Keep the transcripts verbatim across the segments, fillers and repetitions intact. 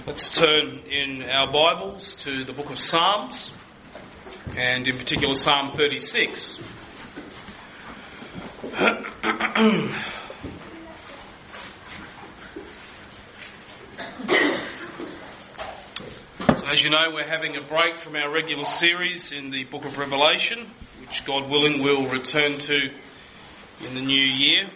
Let's turn in our Bibles to the book of Psalms, and in particular Psalm thirty-six. So as you know, we're having a break from our regular series in the book of Revelation, which God willing we'll return to in the new year.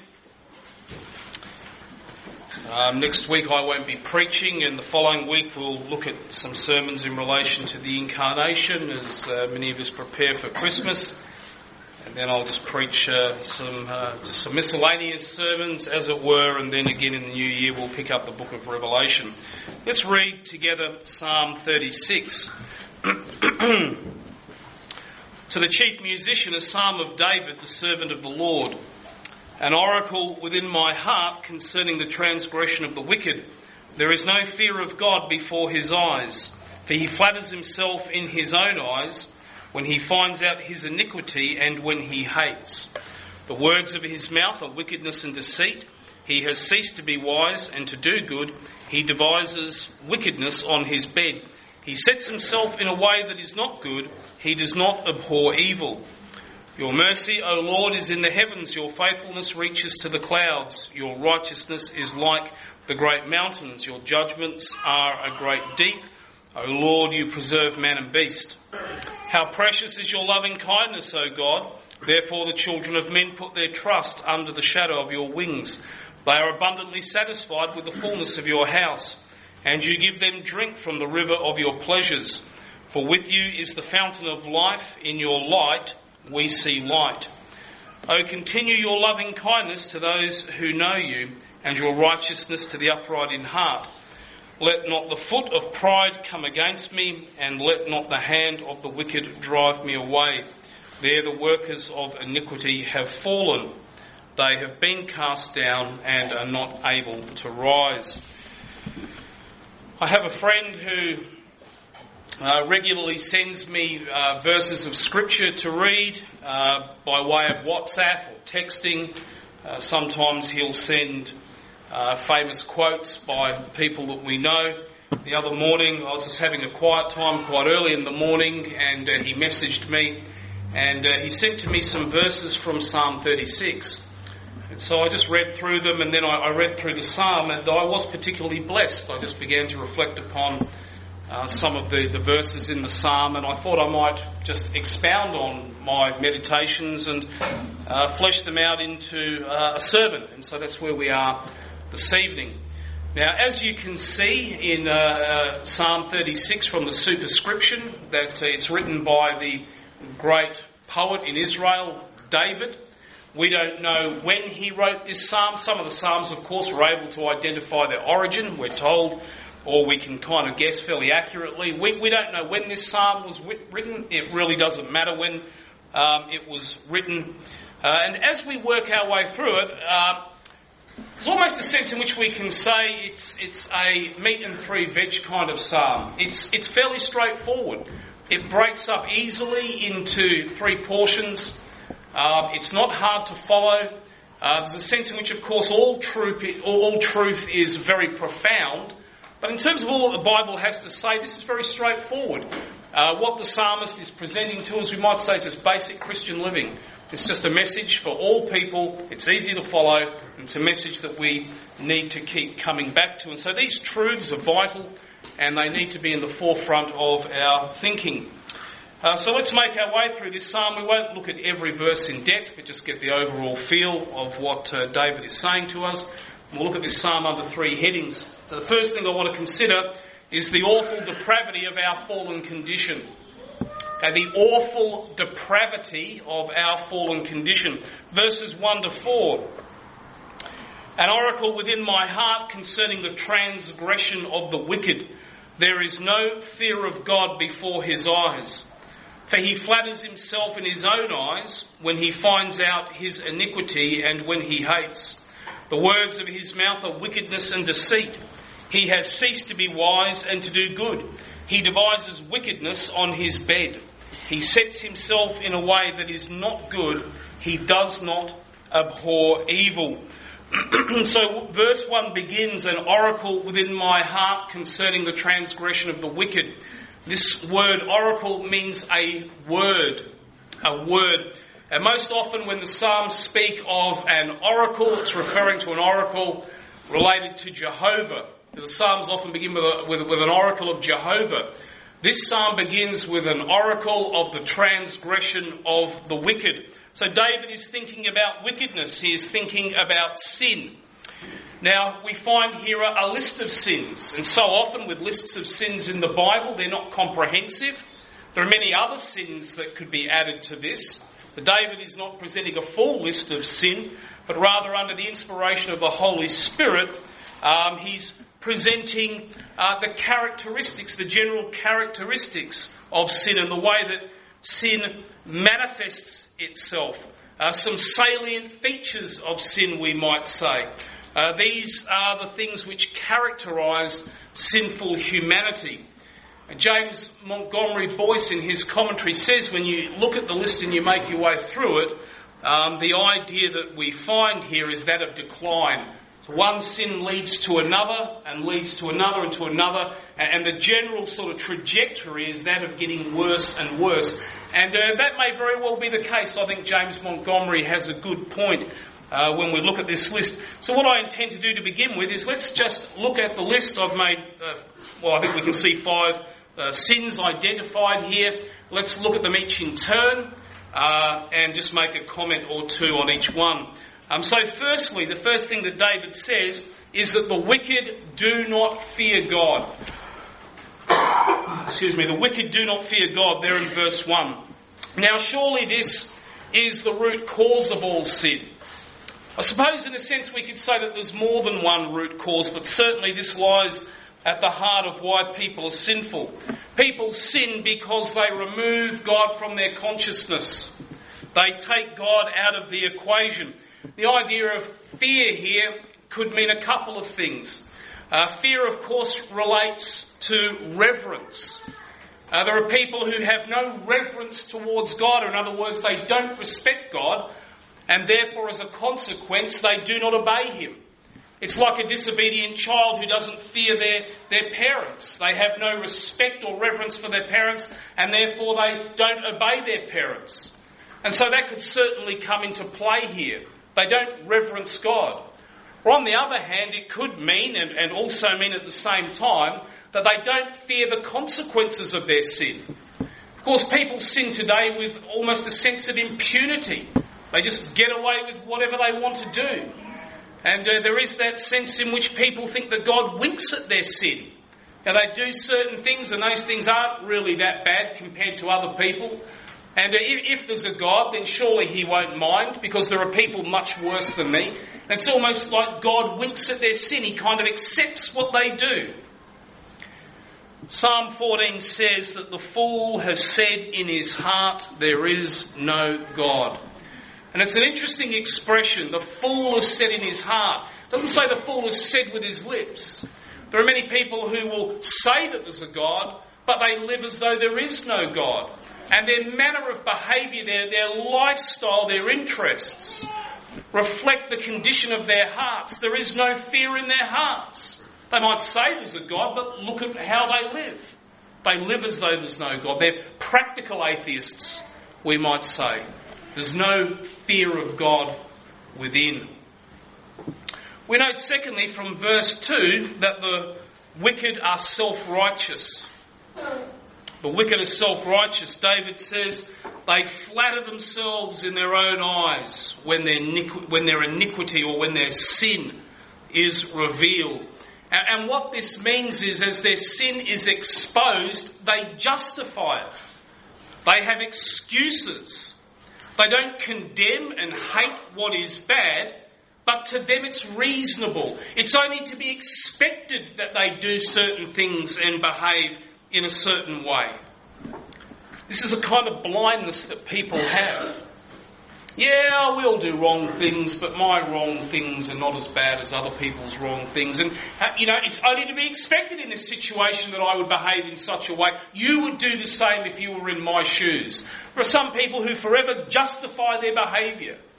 Um, next week I won't be preaching, and the following week we'll look at some sermons in relation to the Incarnation as uh, many of us prepare for Christmas. And then I'll just preach uh, some uh, just some miscellaneous sermons, as it were, and then again in the new year we'll pick up the book of Revelation. Let's read together Psalm thirty-six. To the chief musician, a psalm of David, the servant of the Lord. An oracle within my heart concerning the transgression of the wicked. There is no fear of God before his eyes, for he flatters himself in his own eyes when he finds out his iniquity and when he hates. The words of his mouth are wickedness and deceit. He has ceased to be wise and to do good. He devises wickedness on his bed. He sets himself in a way that is not good. He does not abhor evil. Your mercy, O Lord, is in the heavens. Your faithfulness reaches to the clouds. Your righteousness is like the great mountains. Your judgments are a great deep. O Lord, you preserve man and beast. How precious is your loving kindness, O God. Therefore the children of men put their trust under the shadow of your wings. They are abundantly satisfied with the fullness of your house, and you give them drink from the river of your pleasures. For with you is the fountain of life. In your light we see light. O continue your loving kindness to those who know you, and your righteousness to the upright in heart. Let not the foot of pride come against me, and let not the hand of the wicked drive me away. There the workers of iniquity have fallen. They have been cast down and are not able to rise. I have a friend who Uh, regularly sends me uh, verses of scripture to read uh, by way of WhatsApp or texting. Uh, sometimes he'll send uh, famous quotes by people that we know. The other morning I was just having a quiet time quite early in the morning, and uh, he messaged me, and uh, he sent to me some verses from Psalm thirty-six. And so I just read through them, and then I, I read through the psalm, and I was particularly blessed. I just began to reflect upon Uh, some of the, the verses in the psalm, and I thought I might just expound on my meditations and uh, flesh them out into uh, a sermon. And so that's where we are this evening. Now, as you can see in uh, uh, Psalm thirty-six from the superscription, that uh, it's written by the great poet in Israel, David. We don't know when he wrote this psalm. Some of the psalms, of course, were able to identify their origin, we're told, or we can kind of guess fairly accurately. We, we don't know when this psalm was written. It really doesn't matter when um, it was written. Uh, and as we work our way through it, uh, there's almost a sense in which we can say it's it's a meat and three veg kind of psalm. It's it's fairly straightforward. It breaks up easily into three portions. Um, it's not hard to follow. Uh, there's a sense in which, of course, all truth all truth is very profound. But in terms of all that the Bible has to say, this is very straightforward. Uh, what the psalmist is presenting to us, we might say, is just basic Christian living. It's just a message for all people. It's easy to follow. And it's a message that we need to keep coming back to. And so these truths are vital, and they need to be in the forefront of our thinking. Uh, so let's make our way through this psalm. We won't look at every verse in depth, but just get the overall feel of what uh, David is saying to us. We'll look at this psalm under three headings. So the first thing I want to consider is the awful depravity of our fallen condition. Okay, the awful depravity of our fallen condition. Verses one to four. An oracle within my heart concerning the transgression of the wicked. There is no fear of God before his eyes. For he flatters himself in his own eyes when he finds out his iniquity and when he hates. The words of his mouth are wickedness and deceit. He has ceased to be wise and to do good. He devises wickedness on his bed. He sets himself in a way that is not good. He does not abhor evil. So verse one begins, an oracle within my heart concerning the transgression of the wicked. This word oracle means a word, a word. And most often when the Psalms speak of an oracle, it's referring to an oracle related to Jehovah. The Psalms often begin with, a, with, with an oracle of Jehovah. This psalm begins with an oracle of the transgression of the wicked. So David is thinking about wickedness. He is thinking about sin. Now, we find here a, a list of sins. And so often with lists of sins in the Bible, they're not comprehensive. There are many other sins that could be added to this. So David is not presenting a full list of sin, but rather under the inspiration of the Holy Spirit, um, he's presenting uh, the characteristics, the general characteristics of sin and the way that sin manifests itself. Uh, some salient features of sin, we might say. Uh, these are the things which characterise sinful humanity. James Montgomery Boyce in his commentary says when you look at the list and you make your way through it, um, the idea that we find here is that of decline. So one sin leads to another and leads to another and to another, and the general sort of trajectory is that of getting worse and worse. And uh, that may very well be the case. I think James Montgomery has a good point uh, when we look at this list. So what I intend to do to begin with is let's just look at the list. I've made, uh, well, I think we can see five uh, sins identified here. Let's look at them each in turn uh, and just make a comment or two on each one. Um, so firstly, the first thing that David says is that the wicked do not fear God. Excuse me, the wicked do not fear God, there in verse one. Now surely this is the root cause of all sin. I suppose in a sense we could say that there's more than one root cause, but certainly this lies at the heart of why people are sinful. People sin because they remove God from their consciousness. They take God out of the equation. The idea of fear here could mean a couple of things. Uh, fear, of course, relates to reverence. Uh, there are people who have no reverence towards God, or in other words, they don't respect God, and therefore, as a consequence, they do not obey Him. It's like a disobedient child who doesn't fear their, their parents. They have no respect or reverence for their parents, and therefore they don't obey their parents. And so that could certainly come into play here. They don't reverence God. Or on the other hand, it could mean, and, and also mean at the same time, that they don't fear the consequences of their sin. Of course, people sin today with almost a sense of impunity. They just get away with whatever they want to do. And uh, there is that sense in which people think that God winks at their sin. Now, they do certain things, and those things aren't really that bad compared to other people. And if there's a God, then surely He won't mind, because there are people much worse than me. And it's almost like God winks at their sin. He kind of accepts what they do. Psalm fourteen says that the fool has said in his heart, there is no God. And it's an interesting expression. The fool has said in his heart. It doesn't say the fool has said with his lips. There are many people who will say that there's a God, but they live as though there is no God. And their manner of behaviour, their, their lifestyle, their interests reflect the condition of their hearts. There is no fear in their hearts. They might say there's a God, but look at how they live. They live as though there's no God. They're practical atheists, we might say. There's no fear of God within. We note secondly from verse two that the wicked are self-righteous. The wicked are self-righteous. David says they flatter themselves in their own eyes when their, iniqu- when their iniquity or when their sin is revealed. And, and what this means is as their sin is exposed, they justify it. They have excuses. They don't condemn and hate what is bad, but to them it's reasonable. It's only to be expected that they do certain things and behave in a certain way. This is a kind of blindness that people have. Yeah, we'll do wrong things, but my wrong things are not as bad as other people's wrong things. And, you know, it's only to be expected in this situation that I would behave in such a way. You would do the same if you were in my shoes. There are some people who forever justify their behaviour.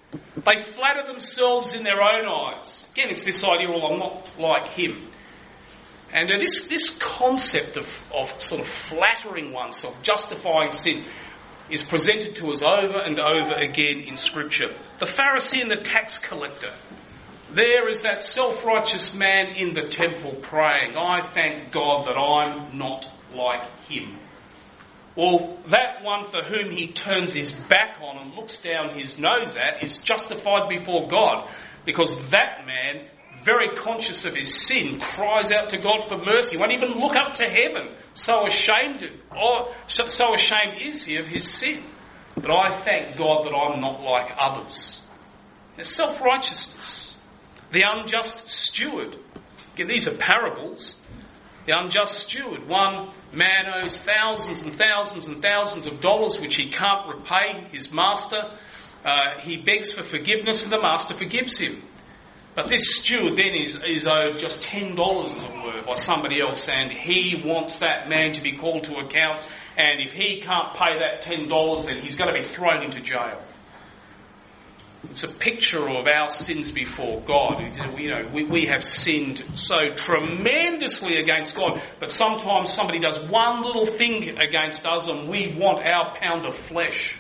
They flatter themselves in their own eyes. Again, it's this idea, well, I'm not like him. And uh, this, this concept of, of sort of flattering oneself, justifying sin, is presented to us over and over again in Scripture. The Pharisee and the tax collector. There is that self-righteous man in the temple praying, I thank God that I'm not like him. Well, that one for whom he turns his back on and looks down his nose at is justified before God, because that man, very conscious of his sin, cries out to God for mercy, won't even look up to heaven, so ashamed, or so, so ashamed is he of his sin. But I thank God that I'm not like others. It's self-righteousness. The unjust steward. Again, these are parables. The unjust steward. One man owes thousands and thousands and thousands of dollars which he can't repay his master. Uh, he begs for forgiveness and the master forgives him. But this steward then is, is owed just ten dollars, as it were, by somebody else, and he wants that man to be called to account, and if he can't pay that ten dollars, then he's going to be thrown into jail. It's a picture of our sins before God. You know, we, we have sinned so tremendously against God, but sometimes somebody does one little thing against us and we want our pound of flesh.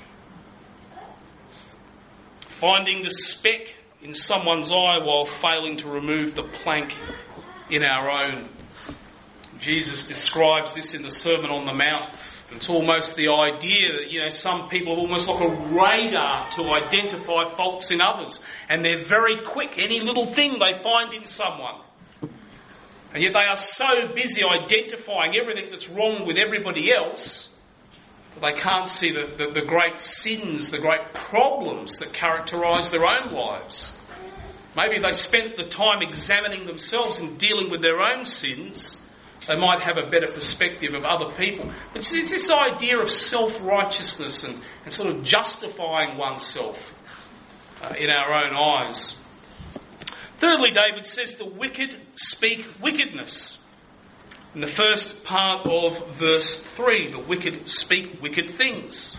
Finding the speck in someone's eye while failing to remove the plank in our own. Jesus describes this in the Sermon on the Mount. It's almost the idea that, you know, some people are almost like a radar to identify faults in others. And they're very quick. Any little thing they find in someone. And yet they are so busy identifying everything that's wrong with everybody else that they can't see the, the, the great sins, the great problems that characterise their own lives. Maybe if they spent the time examining themselves and dealing with their own sins, they might have a better perspective of other people. But it's this idea of self-righteousness and, and sort of justifying oneself uh, in our own eyes. Thirdly, David says the wicked speak wickedness. In the first part of verse three, the wicked speak wicked things.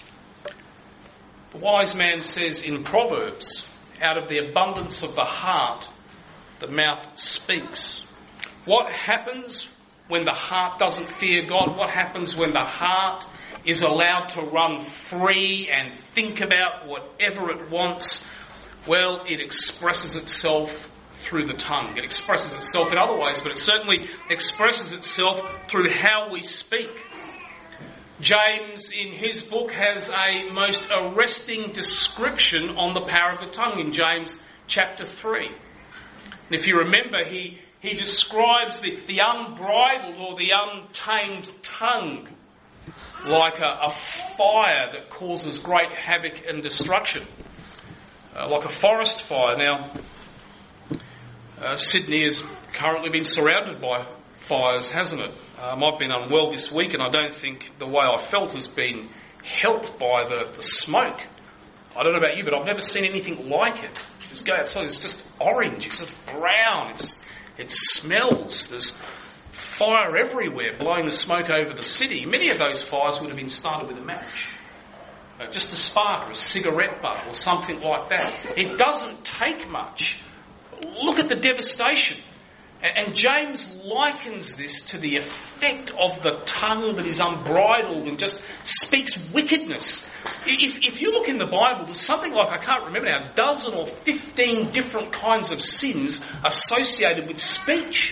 The wise man says in Proverbs, out of the abundance of the heart, the mouth speaks. What happens when the heart doesn't fear God? What happens when the heart is allowed to run free and think about whatever it wants? Well, it expresses itself through the tongue. It expresses itself in other ways, but it certainly expresses itself through how we speak. James, in his book, has a most arresting description on the power of the tongue in James chapter three. And if you remember, he He describes the, the unbridled or the untamed tongue like a, a fire that causes great havoc and destruction, uh, like a forest fire. Now, uh, Sydney has currently been surrounded by fires, hasn't it? Um, I've been unwell this week and I don't think the way I felt has been helped by the, the smoke. I don't know about you, but I've never seen anything like it. Just go outside, it's just orange, it's just brown, it's just... It smells. There's fire everywhere, blowing the smoke over the city. Many of those fires would have been started with a match. Uh, just a spark or a cigarette butt or something like that. It doesn't take much. Look at the devastation. And, and James likens this to the effect of the tongue that is unbridled and just speaks wickedness. If, if you look in the Bible, there's something like, I can't remember now, a dozen or fifteen different kinds of sins associated with speech.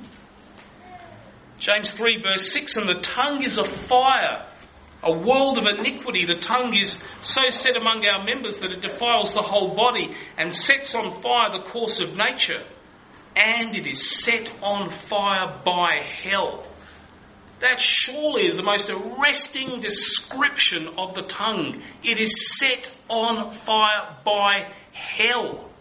James three verse six, and the tongue is a fire, a world of iniquity. The tongue is so set among our members that it defiles the whole body and sets on fire the course of nature. And it is set on fire by hell. That surely is the most arresting description of the tongue. It is set on fire by hell.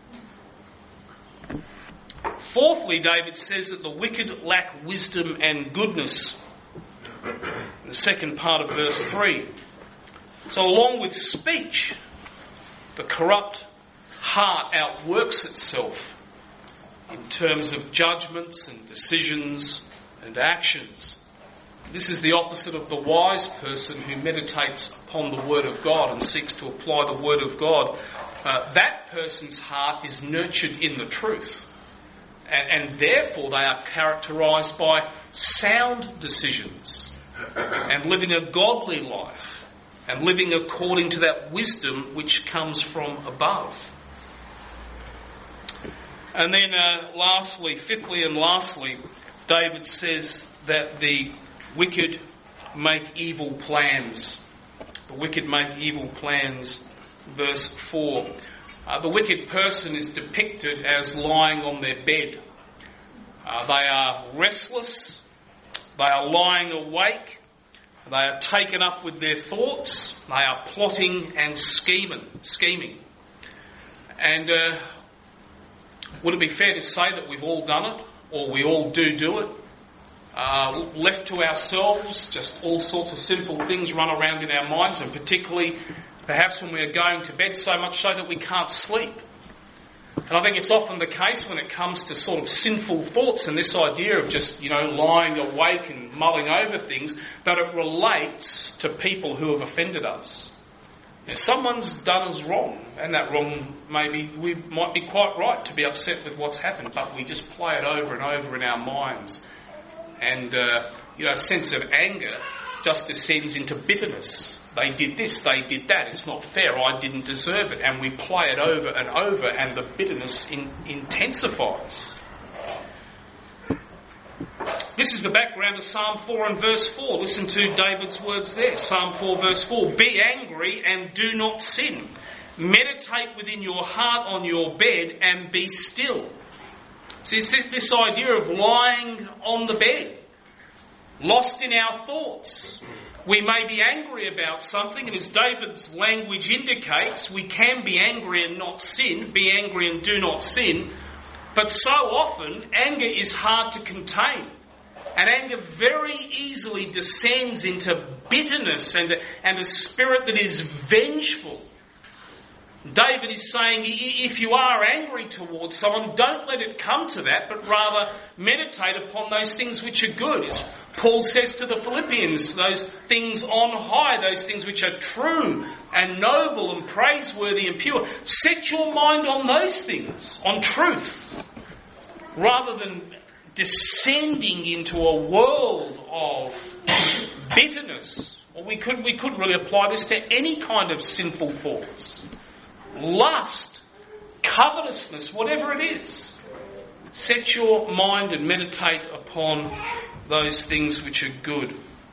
Fourthly, David says that the wicked lack wisdom and goodness. In the second part of verse three. So along with speech, the corrupt heart outworks itself in terms of judgments and decisions and actions. This is the opposite of the wise person who meditates upon the Word of God and seeks to apply the Word of God uh, that person's heart is nurtured in the truth. And, and therefore they are characterised by sound decisions and living a godly life and living according to that wisdom which comes from above. And then uh, lastly, fifthly and lastly, David says that the wicked make evil plans. The wicked make evil plans, verse four. Uh, the wicked person is depicted as lying on their bed. Uh, they are restless, they are lying awake, they are taken up with their thoughts, they are plotting and scheming. scheming. And uh, would it be fair to say that we've all done it, or we all do do it? Uh, left to ourselves, just all sorts of simple things run around in our minds, and particularly perhaps when we are going to bed, so much so that we can't sleep. And I think it's often the case when it comes to sort of sinful thoughts and this idea of just, you know, lying awake and mulling over things, that it relates to people who have offended us. If someone's done us wrong, and that wrong maybe we might be quite right to be upset with what's happened, but we just play it over and over in our minds. And, uh, you know, a sense of anger just descends into bitterness. They did this, they did that, it's not fair, I didn't deserve it. And we play it over and over, and the bitterness in, intensifies. This is the background of Psalm four and verse four. Listen to David's words there. Psalm four verse four. Be angry and do not sin. Meditate within your heart on your bed and be still. See, it's this idea of lying on the bed, lost in our thoughts. We may be angry about something, and as David's language indicates, we can be angry and not sin, be angry and do not sin. But so often, anger is hard to contain. And anger very easily descends into bitterness and a, and a spirit that is vengeful. David is saying, if you are angry towards someone, don't let it come to that, but rather meditate upon those things which are good. As Paul says to the Philippians, those things on high, those things which are true and noble and praiseworthy and pure. Set your mind on those things, on truth, rather than descending into a world of bitterness. Or we could, we could really apply this to any kind of sinful thoughts. Lust, covetousness, whatever it is. Set your mind and meditate upon those things which are good.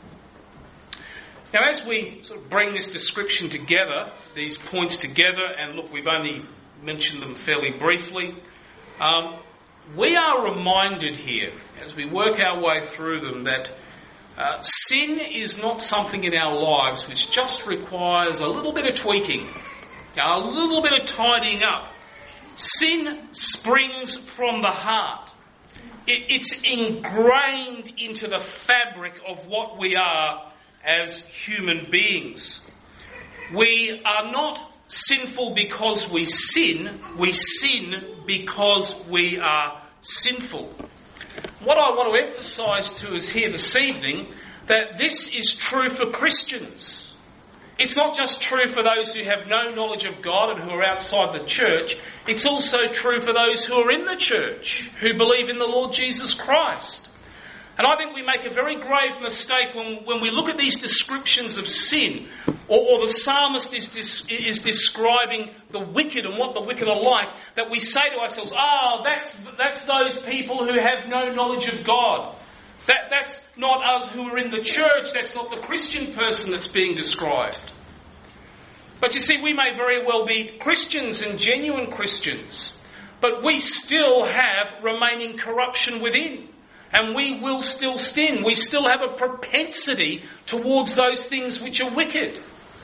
Now, as we sort of bring this description together, these points together, and look, we've only mentioned them fairly briefly, um, we are reminded here, as we work our way through them, that uh, sin is not something in our lives which just requires a little bit of tweaking, a little bit of tidying up. Sin springs from the heart. It, it's ingrained into the fabric of what we are as human beings. We are not sinful because we sin. We sin because we are sinful. What I want to emphasise to us here this evening, that this is true for Christians. It's not just true for those who have no knowledge of God and who are outside the church. It's also true for those who are in the church, who believe in the Lord Jesus Christ. And I think we make a very grave mistake when, when we look at these descriptions of sin, or, or the psalmist is, dis, is describing the wicked and what the wicked are like, that we say to ourselves, oh, that's, that's those people who have no knowledge of God. That, that's not us who are in the church. That's not the Christian person that's being described. But you see, we may very well be Christians and genuine Christians, but we still have remaining corruption within. And we will still sin. We still have a propensity towards those things which are wicked.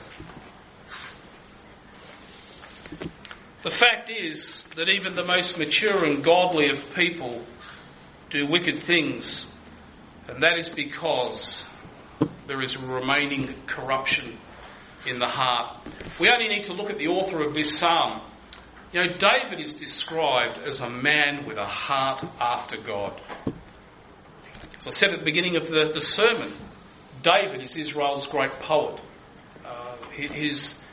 The fact is that even the most mature and godly of people do wicked things. And that is because there is remaining corruption in the heart. We only need to look at the author of this psalm. You know, David is described as a man with a heart after God. As I said at the beginning of the, the sermon, David is Israel's great poet. Uh, his,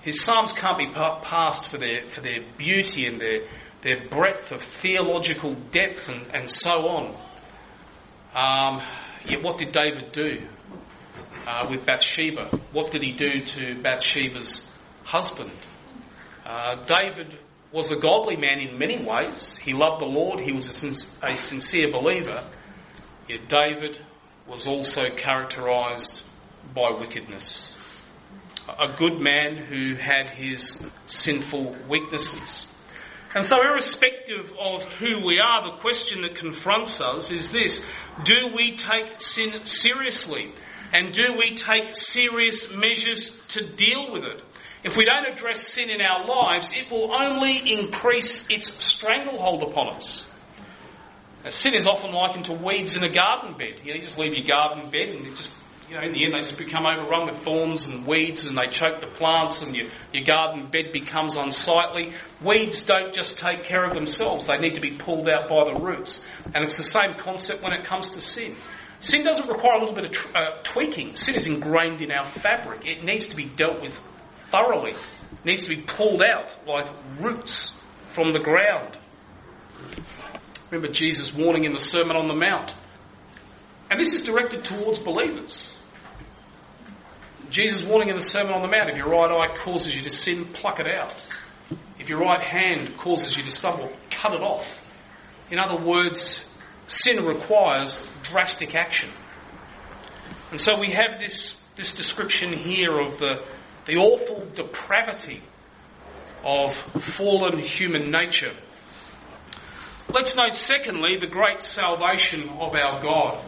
His psalms can't be pa- passed for their for their beauty and their their breadth of theological depth and, and so on. Um, yet what did David do uh, with Bathsheba? What did he do to Bathsheba's husband? Uh, David was a godly man in many ways. He loved the Lord. He was a, sin- a sincere believer. Yet David was also characterised by wickedness. A good man who had his sinful weaknesses. And so irrespective of who we are, the question that confronts us is this: do we take sin seriously? And do we take serious measures to deal with it? If we don't address sin in our lives, it will only increase its stranglehold upon us. Now, sin is often likened to weeds in a garden bed. You know, you just leave your garden bed and it just, you know, in the end they just become overrun with thorns and weeds and they choke the plants and your, your garden bed becomes unsightly. Weeds don't just take care of themselves. They need to be pulled out by the roots. And it's the same concept when it comes to sin. Sin doesn't require a little bit of tr- uh, tweaking. Sin is ingrained in our fabric. It needs to be dealt with thoroughly. It needs to be pulled out like roots from the ground. Remember Jesus' warning in the Sermon on the Mount. And this is directed towards believers. Jesus' warning in the Sermon on the Mount: if your right eye causes you to sin, pluck it out. If your right hand causes you to stumble, cut it off. In other words, sin requires drastic action. And so we have this, this description here of the, the awful depravity of fallen human nature. Let's note, secondly, the great salvation of our God.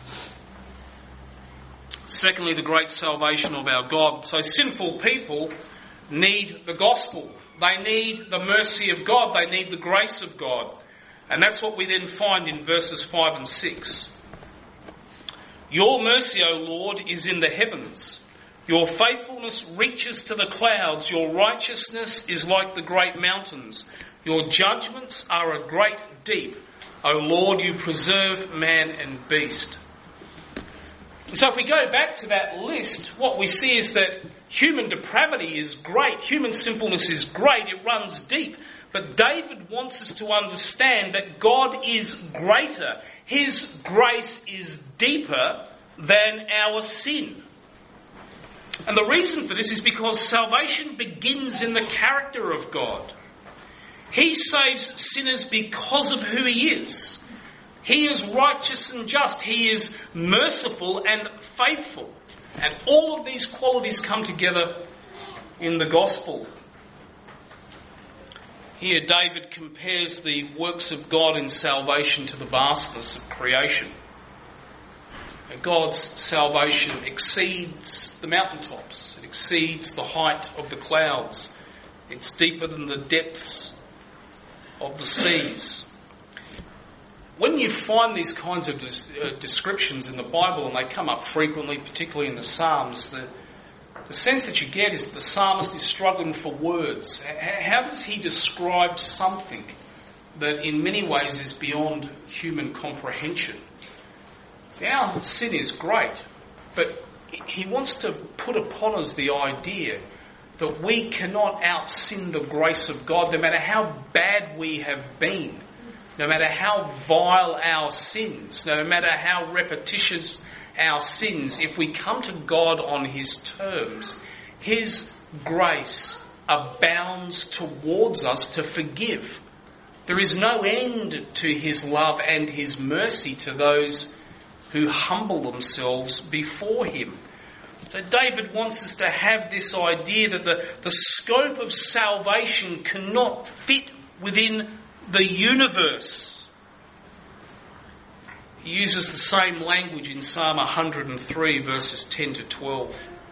Secondly, the great salvation of our God. So sinful people need the gospel. They need the mercy of God. They need the grace of God. And that's what we then find in verses five and six. Your mercy, O Lord, is in the heavens. Your faithfulness reaches to the clouds. Your righteousness is like the great mountains. Your judgments are a great deep. O Lord, you preserve man and beast. So if we go back to that list, what we see is that human depravity is great. Human sinfulness is great. It runs deep. But David wants us to understand that God is greater. His grace is deeper than our sin. And the reason for this is because salvation begins in the character of God. He saves sinners because of who he is. He is righteous and just. He is merciful and faithful. And all of these qualities come together in the gospel. Here David compares the works of God in salvation to the vastness of creation. God's salvation exceeds the mountaintops. It exceeds the height of the clouds. It's deeper than the depths of the seas. When you find these kinds of des- uh, descriptions in the Bible, and they come up frequently, particularly in the Psalms, the, the sense that you get is that the psalmist is struggling for words. H- how does he describe something that in many ways is beyond human comprehension? See, our sin is great, but he wants to put upon us the idea that we cannot out-sin the grace of God, no matter how bad we have been. No matter how vile our sins, no matter how repetitious our sins, if we come to God on his terms, his grace abounds towards us to forgive. There is no end to his love and his mercy to those who humble themselves before him. So David wants us to have this idea that the, the scope of salvation cannot fit within the universe. He uses the same language in Psalm one hundred three verses ten to twelve.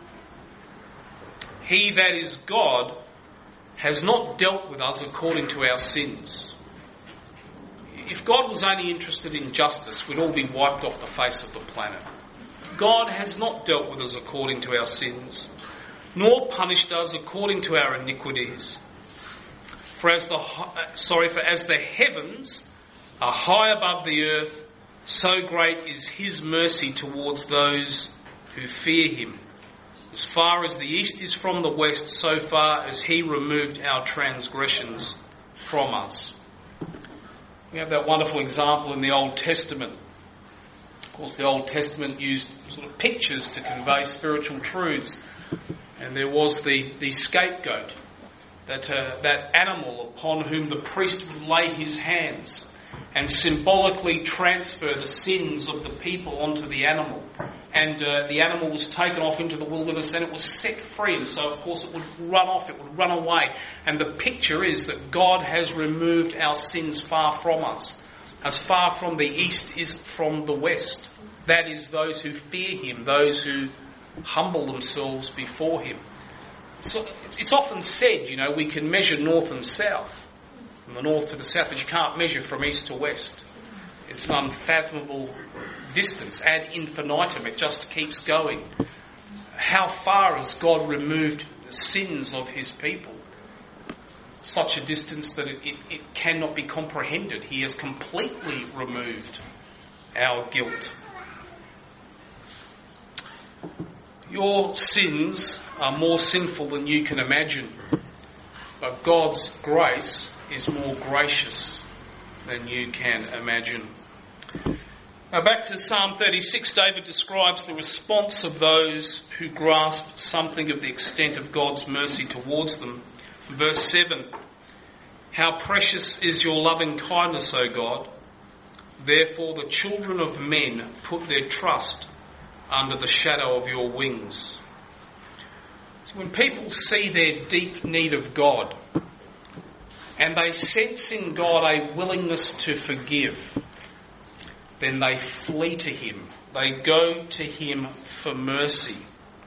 He that is God has not dealt with us according to our sins. If God was only interested in justice, we'd all be wiped off the face of the planet. God has not dealt with us according to our sins, nor punished us according to our iniquities. For as the sorry, for as the heavens are high above the earth, so great is his mercy towards those who fear him. As far as the east is from the west, so far as he removed our transgressions from us. We have that wonderful example in the Old Testament. Of course, the Old Testament used sort of pictures to convey spiritual truths. And there was the, the scapegoat, that, uh, that animal upon whom the priest would lay his hands and symbolically transfer the sins of the people onto the animal. And uh, the animal was taken off into the wilderness and it was set free. And so, of course, it would run off, it would run away. And the picture is that God has removed our sins far from us. As far from the east is from the west. That is those who fear him, those who humble themselves before him. So it's often said, you know, we can measure north and south, from the north to the south, but you can't measure from east to west. It's an unfathomable distance, ad infinitum. It just keeps going. How far has God removed the sins of his people? Such a distance that it, it, it cannot be comprehended. He has completely removed our guilt. Your sins are more sinful than you can imagine, but God's grace is more gracious than you can imagine. Now back to Psalm thirty-six, David describes the response of those who grasp something of the extent of God's mercy towards them. Verse seven, how precious is your loving kindness, O God. Therefore the children of men put their trust under the shadow of your wings. So when people see their deep need of God, and they sense in God a willingness to forgive, then they flee to him. They go to him for mercy.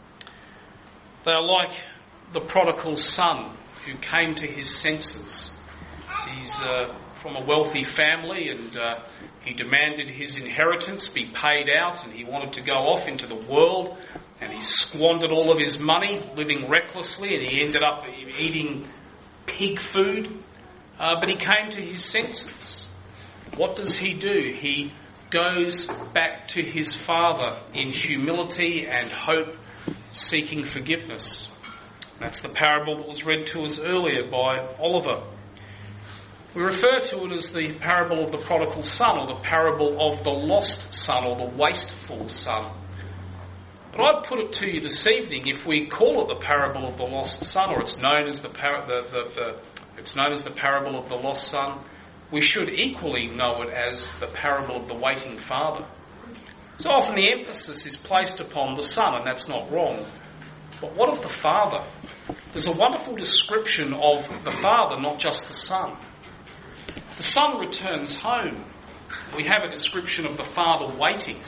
They are like the prodigal son who came to his senses. He's uh, from a wealthy family and uh, he demanded his inheritance be paid out, and he wanted to go off into the world, and he squandered all of his money living recklessly, and he ended up eating pig food. Uh, but he came to his senses. What does he do? He goes back to his father in humility and hope, seeking forgiveness. That's the parable that was read to us earlier by Oliver. We refer to it as the parable of the prodigal son, or the parable of the lost son, or the wasteful son. But I'd put it to you this evening, if we call it the parable of the lost son, or it's known as the, par- the, the, the it's known as the parable of the lost son, we should equally know it as the parable of the waiting father. So often the emphasis is placed upon the son, and that's not wrong. But what of the father? There's a wonderful description of the father, not just the son. The son returns home. We have a description of the father waiting.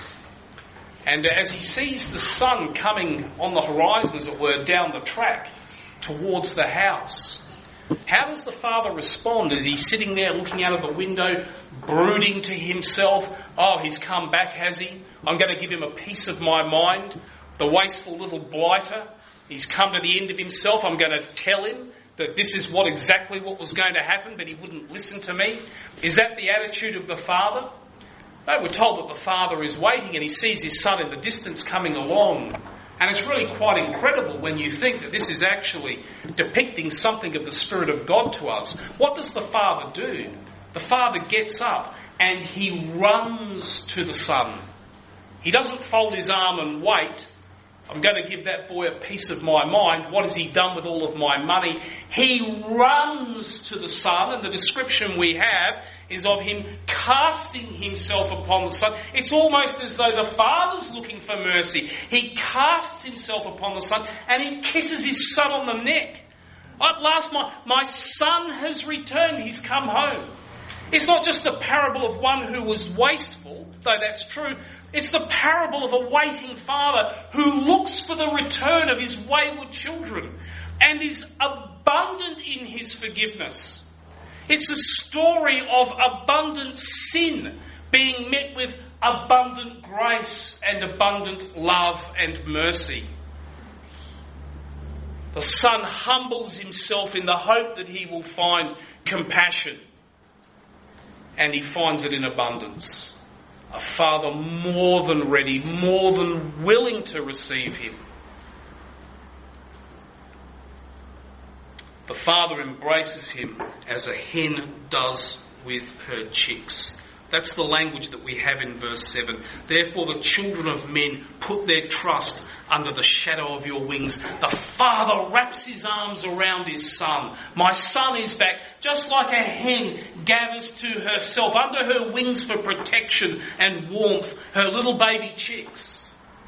And as he sees the son coming on the horizon, as it were, down the track towards the house, how does the father respond? Is he sitting there looking out of the window, brooding to himself, oh, he's come back, has he? I'm going to give him a piece of my mind. The wasteful little blighter, he's come to the end of himself. I'm going to tell him that this is what exactly what was going to happen, but he wouldn't listen to me. Is that the attitude of the father? No, we're told that the father is waiting and he sees his son in the distance coming along. And it's really quite incredible when you think that this is actually depicting something of the Spirit of God to us. What does the father do? The father gets up and he runs to the son. He doesn't fold his arm and wait. I'm going to give that boy a piece of my mind. What has he done with all of my money? He runs to the son, and the description we have is of him casting himself upon the son. It's almost as though the father's looking for mercy. He casts himself upon the son and he kisses his son on the neck. At last my, my son has returned. He's come home. It's not just the parable of one who was wasteful, though that's true. It's the parable of a waiting father who looks for the return of his wayward children and is abundant in his forgiveness. It's a story of abundant sin being met with abundant grace and abundant love and mercy. The son humbles himself in the hope that he will find compassion, and he finds it in abundance. A father more than ready, more than willing to receive him. The father embraces him as a hen does with her chicks. That's the language that we have in verse seven. Therefore the children of men put their trust under the shadow of your wings. The father wraps his arms around his son. My son is back, just like a hen gathers to herself under her wings for protection and warmth her little baby chicks.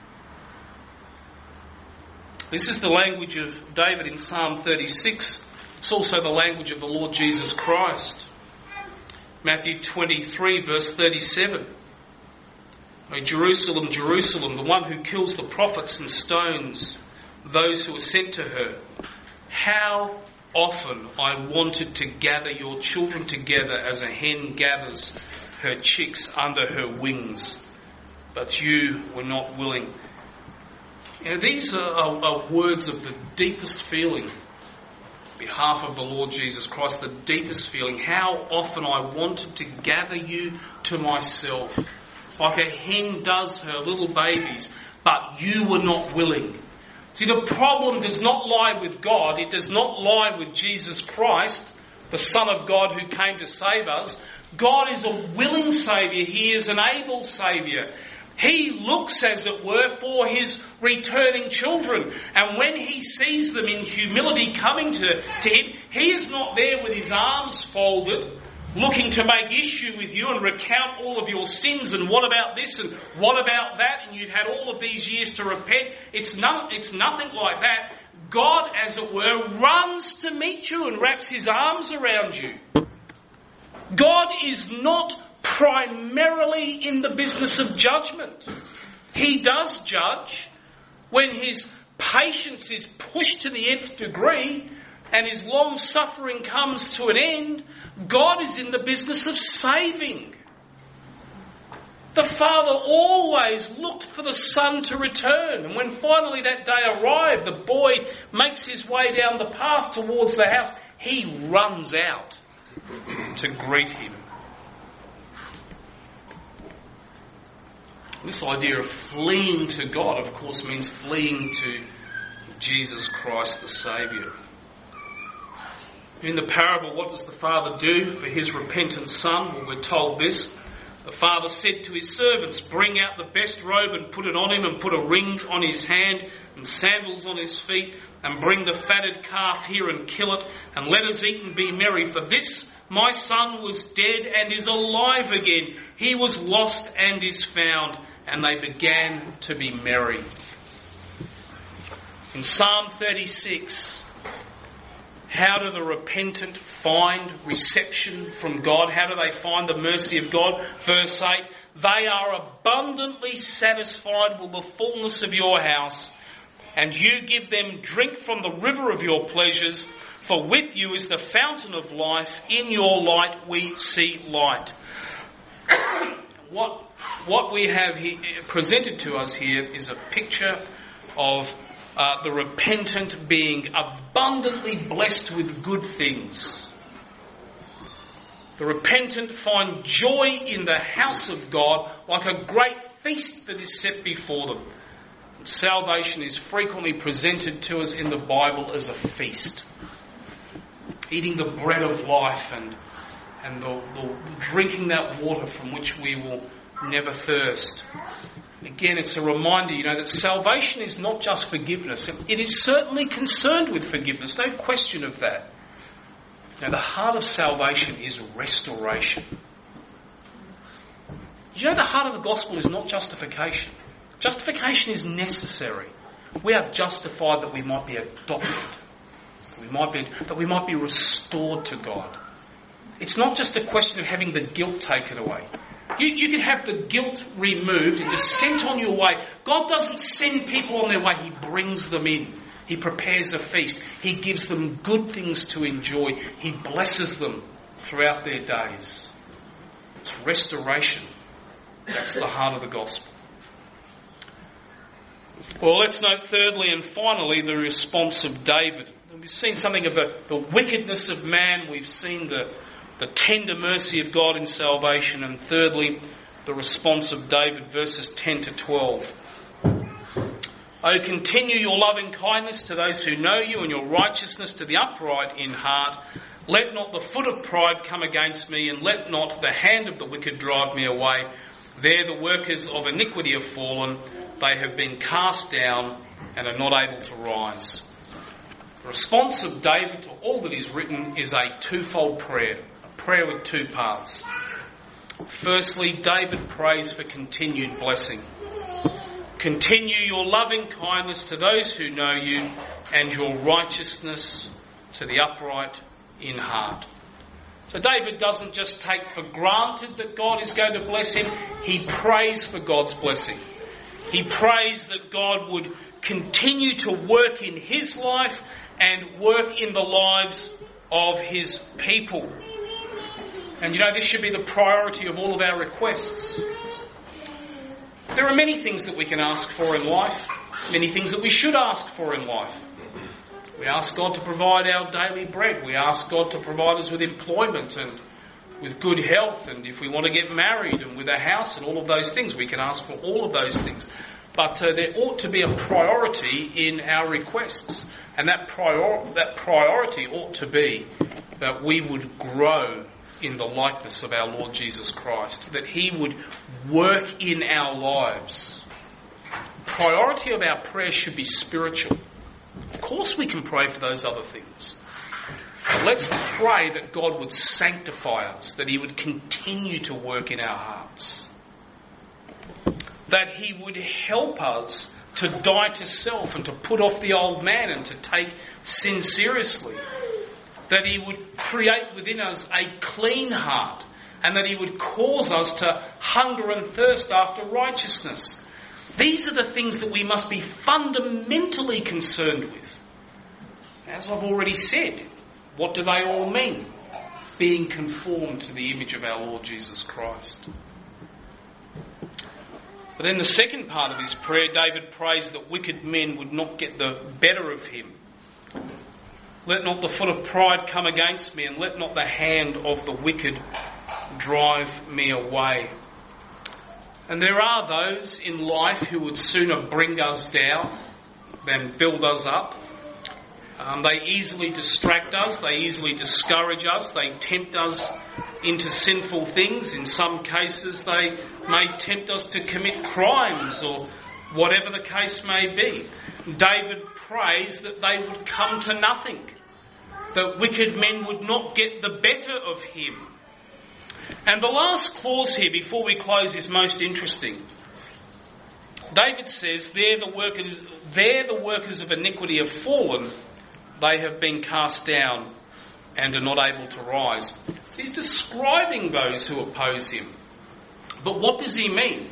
This is the language of David in Psalm thirty-six. It's also the language of the Lord Jesus Christ. Matthew twenty-three verse thirty-seven. O Jerusalem, Jerusalem, the one who kills the prophets and stones those who are sent to her. How often I wanted to gather your children together as a hen gathers her chicks under her wings, but you were not willing. You know, these are, are, are words of the deepest feeling. Behalf of the Lord Jesus Christ, the deepest feeling. How often I wanted to gather you to myself, like a hen does her little babies, but you were not willing. See, the problem does not lie with God. It does not lie with Jesus Christ, the Son of God who came to save us. God is a willing Saviour. He is an able Saviour. He looks, as it were, for his returning children. And when he sees them in humility coming to, to him, he is not there with his arms folded, looking to make issue with you and recount all of your sins and what about this and what about that, and you'd had all of these years to repent. It's, no, it's nothing like that. God, as it were, runs to meet you and wraps his arms around you. God is not primarily in the business of judgment. He does judge when his patience is pushed to the nth degree and his long suffering comes to an end. God is in the business of saving. The father always looked for the son to return, and when finally that day arrived, the boy makes his way down the path towards the house. He runs out to greet him. This idea of fleeing to God, of course, means fleeing to Jesus Christ the Saviour. In the parable, what does the father do for his repentant son? Well, we're told this. The father said to his servants, bring out the best robe and put it on him, and put a ring on his hand and sandals on his feet, and bring the fatted calf here and kill it, and let us eat and be merry. For this my son was dead and is alive again. He was lost and is found. And they began to be merry. In Psalm thirty-six, how do the repentant find reception from God? How do they find the mercy of God? Verse eight, they are abundantly satisfied with the fullness of your house, and you give them drink from the river of your pleasures, for with you is the fountain of life. In your light we see light. What, what we have here, presented to us here is a picture of uh, the repentant being abundantly blessed with good things. The repentant find joy in the house of God like a great feast that is set before them. And salvation is frequently presented to us in the Bible as a feast. Eating the bread of life and and the, the drinking that water from which we will never thirst. Again, it's a reminder, you know, that salvation is not just forgiveness. It is certainly concerned with forgiveness, no question of that. Now, the heart of salvation is restoration. You know, the heart of the gospel is not justification. Justification is necessary. We are justified that we might be adopted, we might be, that we might be restored to God. It's not just a question of having the guilt taken away. You, you can have the guilt removed and just sent on your way. God doesn't send people on their way. He brings them in. He prepares a feast. He gives them good things to enjoy. He blesses them throughout their days. It's restoration. That's the heart of the gospel. Well, let's note thirdly and finally the response of David. We've seen something of the, the wickedness of man. We've seen the The tender mercy of God in salvation, and thirdly, the response of David, verses ten to twelve. O continue your loving kindness to those who know you, and your righteousness to the upright in heart. Let not the foot of pride come against me, and let not the hand of the wicked drive me away. There the workers of iniquity have fallen. They have been cast down and are not able to rise. The response of David to all that is written is a twofold prayer, a prayer with two parts. Firstly, David prays for continued blessing. Continue your loving kindness to those who know you, and your righteousness to the upright in heart. So David doesn't just take for granted that God is going to bless him, he prays for God's blessing. He prays that God would continue to work in his life and work in the lives of his people. And you know, this should be the priority of all of our requests. There are many things that we can ask for in life, many things that we should ask for in life. We ask God to provide our daily bread. We ask God to provide us with employment and with good health, and if we want to get married and with a house and all of those things, we can ask for all of those things. But uh, there ought to be a priority in our requests, and that prior- that priority ought to be that we would grow in the likeness of our Lord Jesus Christ, that he would work in our lives. The priority of our prayer should be spiritual. Of course we can pray for those other things. But let's pray that God would sanctify us, that he would continue to work in our hearts, that he would help us to die to self and to put off the old man and to take sin seriously, that he would create within us a clean heart, and that he would cause us to hunger and thirst after righteousness. These are the things that we must be fundamentally concerned with. As I've already said, what do they all mean? Being conformed to the image of our Lord Jesus Christ. But then the second part of his prayer, David prays that wicked men would not get the better of him. Let not the foot of pride come against me, and let not the hand of the wicked drive me away. And there are those in life who would sooner bring us down than build us up. Um, they easily distract us, they easily discourage us, they tempt us into sinful things. In some cases they may tempt us to commit crimes or whatever the case may be. David prays that they would come to nothing, that wicked men would not get the better of him. And the last clause here before we close is most interesting. David says, there the workers, there the workers of iniquity have fallen, they have been cast down and are not able to rise. He's describing those who oppose him. But what does he mean?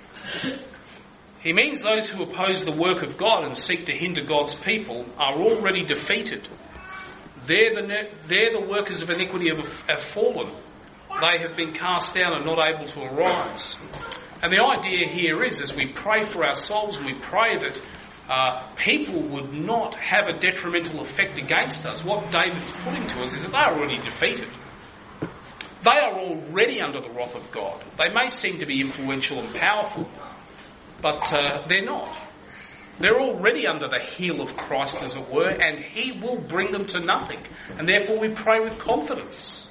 He means those who oppose the work of God and seek to hinder God's people are already defeated. They're the, they're the workers of iniquity have, have fallen. They have been cast down and not able to arise. And the idea here is, as we pray for our souls and we pray that uh, people would not have a detrimental effect against us, what David's putting to us is that they are already defeated. They are already under the wrath of God. They may seem to be influential and powerful, but uh, they're not. They're already under the heel of Christ, as it were, and he will bring them to nothing. And therefore we pray with confidence.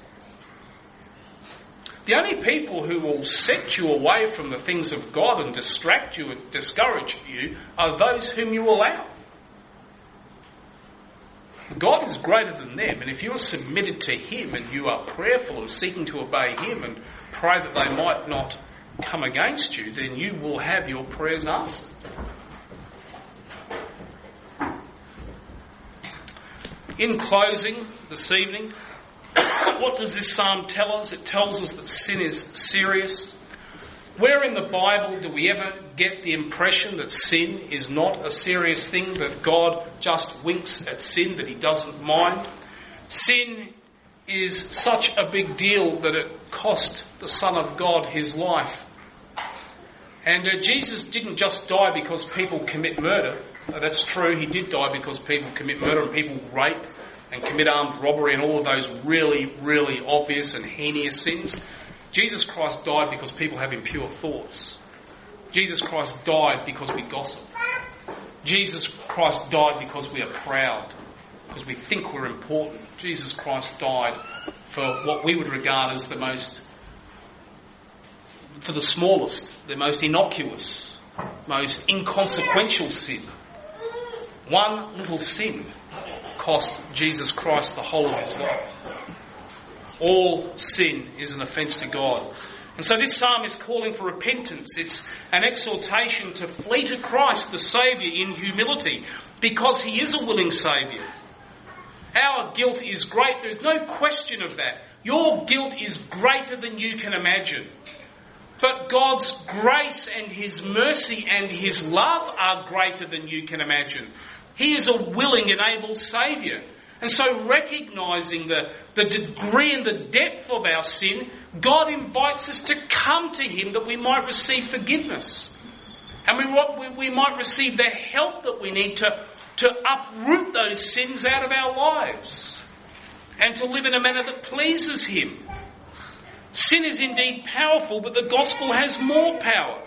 The only people who will set you away from the things of God and distract you and discourage you are those whom you allow. God is greater than them, and if you are submitted to him and you are prayerful and seeking to obey him and pray that they might not come against you, then you will have your prayers answered. In closing this evening, what does this psalm tell us? It tells us that sin is serious. Where in the Bible do we ever get the impression that sin is not a serious thing, that God just winks at sin, that he doesn't mind? Sin is such a big deal that it cost the Son of God his life. And uh, Jesus didn't just die because people commit murder. Uh, that's true, he did die because people commit murder and people rape and commit armed robbery and all of those really, really obvious and heinous sins. Jesus Christ died because people have impure thoughts. Jesus Christ died because we gossip. Jesus Christ died because we are proud, because we think we're important. Jesus Christ died for what we would regard as the most, for the smallest, the most innocuous, most inconsequential sin. One little sin cost Jesus Christ the whole of his life. All sin is an offence to God. And so this psalm is calling for repentance. It's an exhortation to flee to Christ, the Saviour, in humility, because he is a willing Saviour. Our guilt is great. There's no question of that. Your guilt is greater than you can imagine. But God's grace and his mercy and his love are greater than you can imagine. He is a willing and able Saviour. And so recognising the, the degree and the depth of our sin, God invites us to come to him that we might receive forgiveness. And we, we, we might receive the help that we need to, to uproot those sins out of our lives and to live in a manner that pleases him. Sin is indeed powerful, but the gospel has more power.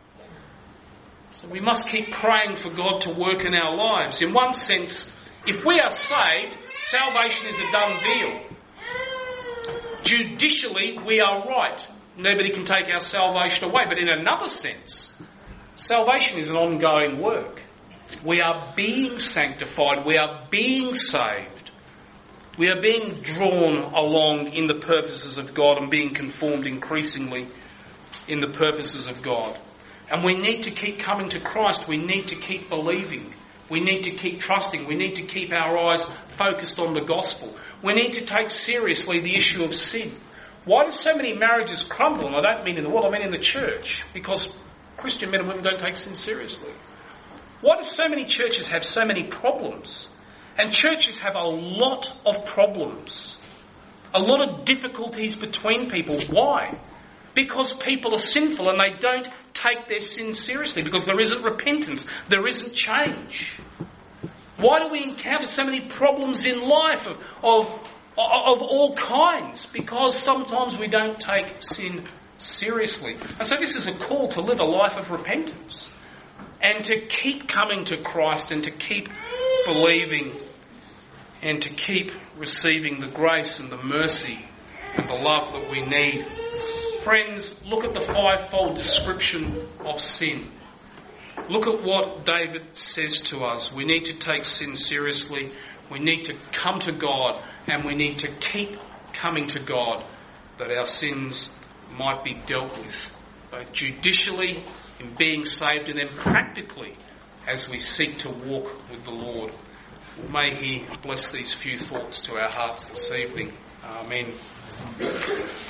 So we must keep praying for God to work in our lives. In one sense, if we are saved, salvation is a done deal. Judicially, we are right. Nobody can take our salvation away. But in another sense, salvation is an ongoing work. We are being sanctified. We are being saved. We are being drawn along in the purposes of God and being conformed increasingly in the purposes of God. And we need to keep coming to Christ. We need to keep believing. We need to keep trusting. We need to keep our eyes focused on the gospel. We need to take seriously the issue of sin. Why do so many marriages crumble? And I don't mean in the world, I mean in the church. Because Christian men and women don't take sin seriously. Why do so many churches have so many problems? And churches have a lot of problems. A lot of difficulties between people. Why? Because people are sinful and they don't take their sins seriously. Because there isn't repentance. There isn't change. Why do we encounter so many problems in life of, of, of all kinds? Because sometimes we don't take sin seriously. And so this is a call to live a life of repentance. And to keep coming to Christ and to keep believing and to keep receiving the grace and the mercy and the love that we need. Friends, look at the fivefold description of sin. Look at what David says to us. We need to take sin seriously. We need to come to God and we need to keep coming to God that our sins might be dealt with, both judicially in being saved and then practically as we seek to walk with the Lord. May he bless these few thoughts to our hearts this evening. Amen.